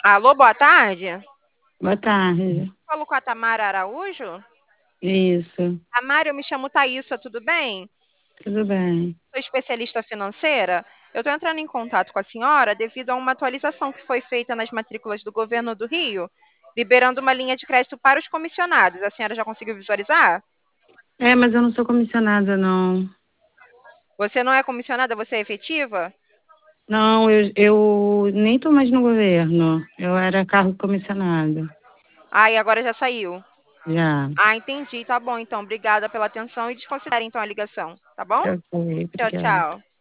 Alô, boa tarde. Boa tarde. Falo com a Tamara Araújo. Isso, Tamara, eu me chamo Thaísa, tudo bem? tudo bem. Sou especialista financeira. Eu estou entrando em contato com a senhora devido a uma atualização que foi feita nas matrículas do governo do Rio, liberando uma linha de crédito para os comissionados. A senhora já conseguiu visualizar? É, mas eu não sou comissionada, não. Você não é comissionada, você é efetiva? Não, eu nem tô mais no governo. Eu era cargo comissionado. Ah, e agora já saiu. Já. Ah, entendi. Tá bom, então. Obrigada pela atenção e desconsidere então a ligação, tá bom? Ok, Tchau, obrigada. tchau.